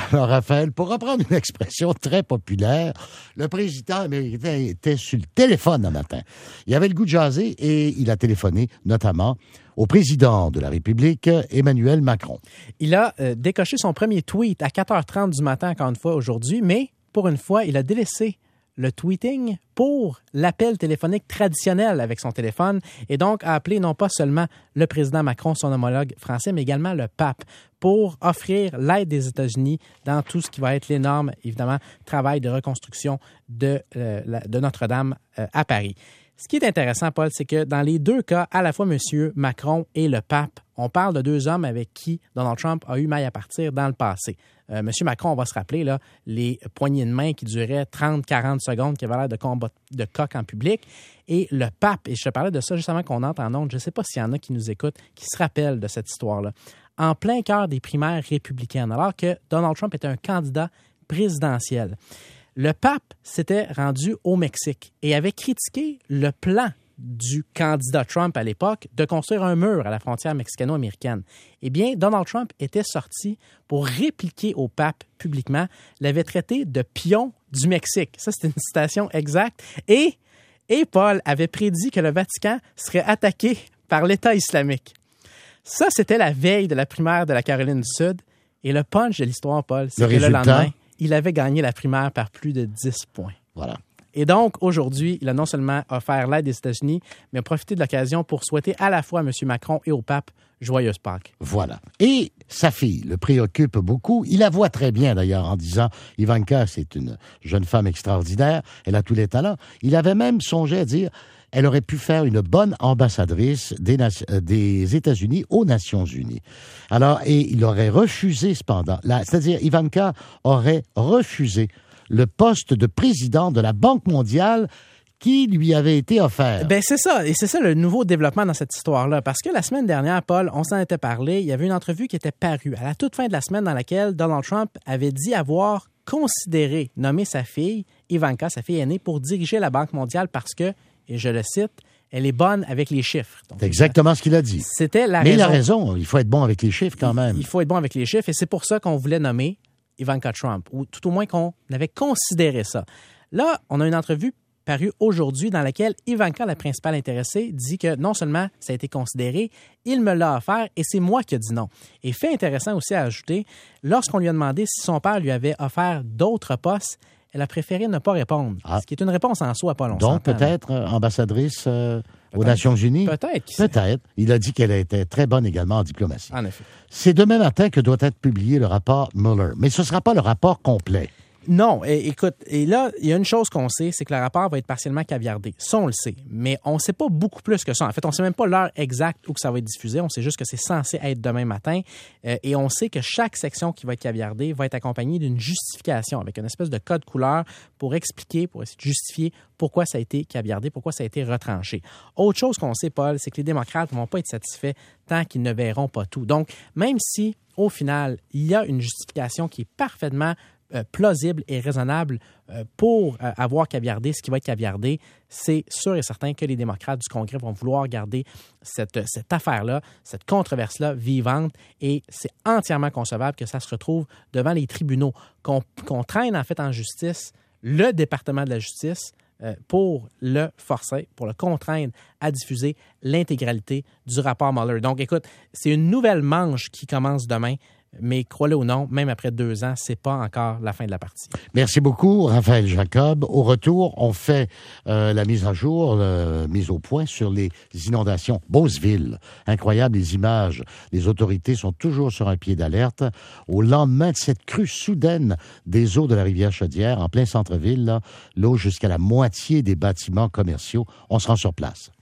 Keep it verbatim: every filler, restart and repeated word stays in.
Alors, Raphaël, pour reprendre une expression très populaire, le président américain était sur le téléphone un matin. Il avait le goût de jaser et il a téléphoné notamment au président de la République, Emmanuel Macron. Il a euh, décoché son premier tweet à quatre heures trente du matin, encore une fois, aujourd'hui, mais pour une fois, il a délaissé le tweeting pour l'appel téléphonique traditionnel avec son téléphone et donc a appelé non pas seulement le président Macron, son homologue français, mais également le pape pour offrir l'aide des États-Unis dans tout ce qui va être l'énorme, évidemment, travail de reconstruction de, euh, la, de Notre-Dame euh, à Paris. Ce qui est intéressant, Paul, c'est que dans les deux cas, à la fois M. Macron et le pape, on parle de deux hommes avec qui Donald Trump a eu maille à partir dans le passé. Euh, M. Macron, on va se rappeler, là, les poignées de main qui duraient trente à quarante secondes, qui avaient l'air de combat de coq en public. Et le pape, et je te parlais de ça juste avant qu'on entre en ondes, je ne sais pas s'il y en a qui nous écoutent, qui se rappellent de cette histoire-là. En plein cœur des primaires républicaines, alors que Donald Trump était un candidat présidentiel. Le pape s'était rendu au Mexique et avait critiqué le plan du candidat Trump à l'époque de construire un mur à la frontière mexicano-américaine. Eh bien, Donald Trump était sorti pour répliquer au pape publiquement, l'avait traité de pion du Mexique. Ça, c'était une citation exacte. Et, et Paul avait prédit que le Vatican serait attaqué par l'État islamique. Ça, c'était la veille de la primaire de la Caroline du Sud. Et le punch de l'histoire, Paul, c'est le que résultat, le lendemain, il avait gagné la primaire par plus de dix points. Voilà. Et donc, aujourd'hui, il a non seulement offert l'aide des États-Unis, mais a profité de l'occasion pour souhaiter à la fois à M. Macron et au pape joyeuse Pâques. Voilà. Et sa fille le préoccupe beaucoup. Il la voit très bien, d'ailleurs, en disant « Ivanka, c'est une jeune femme extraordinaire, elle a tous les talents. » Il avait même songé à dire « Elle aurait pu faire une bonne ambassadrice des, des États-Unis aux Nations unies. » Alors, et il aurait refusé, cependant, la, c'est-à-dire Ivanka aurait refusé le poste de président de la Banque mondiale qui lui avait été offert. Ben c'est ça, et c'est ça le nouveau développement dans cette histoire-là, parce que la semaine dernière, Paul, on s'en était parlé, il y avait une entrevue qui était parue à la toute fin de la semaine dans laquelle Donald Trump avait dit avoir considéré nommer sa fille, Ivanka, sa fille aînée, pour diriger la Banque mondiale parce que, et je le cite, elle est bonne avec les chiffres. Donc, c'est exactement ce qu'il a dit. C'était la Mais raison. il a raison, il faut être bon avec les chiffres quand même. Il, il faut être bon avec les chiffres, et c'est pour ça qu'on voulait nommer Ivanka Trump, ou tout au moins qu'on avait considéré ça. Là, on a une entrevue parue aujourd'hui dans laquelle Ivanka, la principale intéressée, dit que non seulement ça a été considéré, il me l'a offert et c'est moi qui ai dit non. Et fait intéressant aussi à ajouter, lorsqu'on lui a demandé si son père lui avait offert d'autres postes, elle a préféré ne pas répondre, ah. ce qui est une réponse en soi, pas longtemps. Donc peut-être euh, ambassadrice euh, peut-être. aux Nations unies? Peut-être. Peut-être. Il a dit qu'elle était très bonne également en diplomatie. En effet. C'est demain matin que doit être publié le rapport Mueller, mais ce ne sera pas le rapport complet. Non, et, écoute, et là, il y a une chose qu'on sait, c'est que le rapport va être partiellement caviardé. Ça, on le sait, mais on ne sait pas beaucoup plus que ça. En fait, on ne sait même pas l'heure exacte où que ça va être diffusé. On sait juste que c'est censé être demain matin. Euh, et on sait que chaque section qui va être caviardée va être accompagnée d'une justification avec une espèce de code couleur pour expliquer, pour essayer de justifier pourquoi ça a été caviardé, pourquoi ça a été retranché. Autre chose qu'on sait, Paul, c'est que les démocrates ne vont pas être satisfaits tant qu'ils ne verront pas tout. Donc, même si, au final, il y a une justification qui est parfaitement Euh, plausible et raisonnable euh, pour euh, avoir caviardé ce qui va être caviardé, c'est sûr et certain que les démocrates du Congrès vont vouloir garder cette, cette affaire-là, cette controverse-là vivante, et c'est entièrement concevable que ça se retrouve devant les tribunaux, qu'on, qu'on traîne en fait en justice le département de la justice euh, pour le forcer, pour le contraindre à diffuser l'intégralité du rapport Mueller. Donc écoute, c'est une nouvelle manche qui commence demain. Mais crois-le ou non, même après deux ans, c'est pas encore la fin de la partie. Merci beaucoup, Raphaël Jacob. Au retour, on fait euh, la mise à jour, la mise au point sur les inondations. Beauceville, incroyable les images. Les autorités sont toujours sur un pied d'alerte. Au lendemain de cette crue soudaine des eaux de la rivière Chaudière, en plein centre-ville, là, l'eau jusqu'à la moitié des bâtiments commerciaux. On se rend sur place.